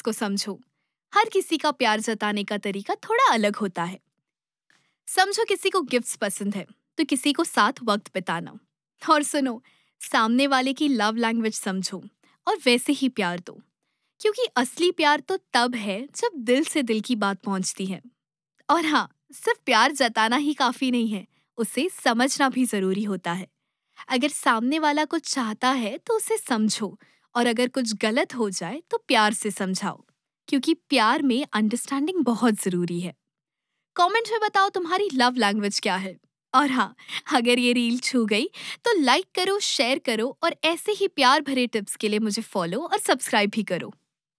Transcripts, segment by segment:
वक्त को समझो। हर किसी का प्यार जताने का तरीका थोड़ा अलग होता है। समझो किसी को गिफ्ट्स पसंद है तो किसी को साथ वक्त बिताना। और सुनो, सामने वाले की लव लैंग्वेज समझो और वैसे ही प्यार दो। क्योंकि असली प्यार तो तब है जब दिल से दिल की बात पहुंचती है। और हाँ, सिर्फ प्यार जताना ही काफी नहीं है, उसे समझना भी जरूरी होता है। अगर सामने वाला कुछ चाहता है तो उसे समझो, और अगर कुछ गलत हो जाए तो प्यार से समझाओ। क्योंकि प्यार में अंडरस्टैंडिंग बहुत जरूरी है। कमेंट में बताओ तुम्हारी लव लैंग्वेज क्या है। और हाँ, अगर ये रील छू गई तो लाइक करो, शेयर करो और ऐसे ही प्यार भरे टिप्स के लिए मुझे फॉलो और सब्सक्राइब भी करो।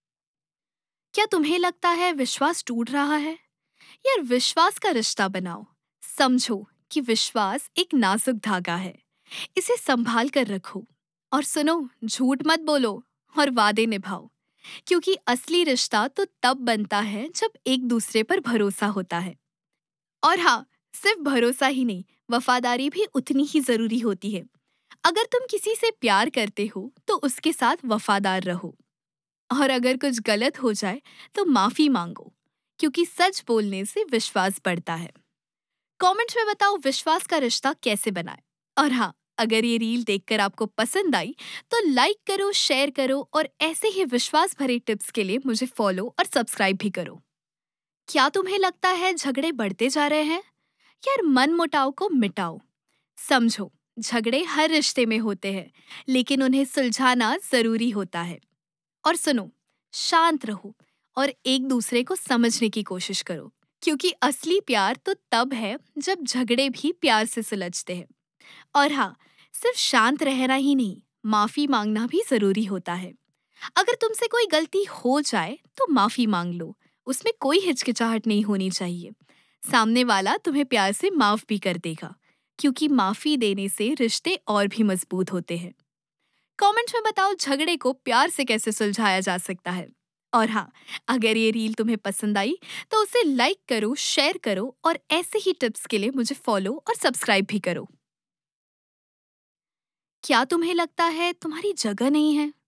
क्या तुम्हें लगता है विश्वास टूट रहा है? यार, विश्वास का रिश्ता बनाओ। समझो कि विश्वास एक नाजुक धागा है, इसे संभाल कर रखो। और सुनो, झूठ मत बोलो और वादे निभाओ। क्योंकि असली रिश्ता तो तब बनता है जब एक दूसरे पर भरोसा होता है। और हाँ, सिर्फ भरोसा ही नहीं, वफादारी भी उतनी ही जरूरी होती है। अगर तुम किसी से प्यार करते हो तो उसके साथ वफादार रहो। और अगर कुछ गलत हो जाए तो माफी मांगो। क्योंकि सच बोलने से विश्वास बढ़ता है। कमेंट्स में बताओ विश्वास का रिश्ता कैसे बनाए। और हाँ, अगर ये रील देखकर आपको पसंद आई तो लाइक करो, शेयर करो और ऐसे ही विश्वास भरे टिप्स के लिए मुझे फॉलो और सब्सक्राइब भी करो। क्या तुम्हें लगता है झगड़े बढ़ते जा रहे हैं? यार, मन मुटाव को मिटाओ। समझो, झगड़े हर रिश्ते में होते हैं, लेकिन उन्हें सुलझाना जरूरी होता है। और सुनो, शांत रहो और एक दूसरे को समझने की कोशिश करो। क्योंकि असली प्यार तो तब है जब झगड़े भी प्यार से सुलझते हैं। और हाँ, सिर्फ शांत रहना ही नहीं, माफी मांगना भी जरूरी होता है। अगर तुमसे कोई गलती हो जाए तो माफी मांग लो, उसमें कोई हिचकिचाहट नहीं होनी चाहिए। सामने वाला तुम्हें प्यार से माफ भी कर देगा। क्योंकि माफी देने से रिश्ते और भी मजबूत होते हैं। कमेंट्स में बताओ झगड़े को प्यार से कैसे सुलझाया जा सकता है। और हाँ, अगर ये रील तुम्हें पसंद आई तो उसे लाइक करो, शेयर करो और ऐसे ही टिप्स के लिए मुझे फॉलो और सब्सक्राइब भी करो। क्या तुम्हें लगता है तुम्हारी जगह नहीं है?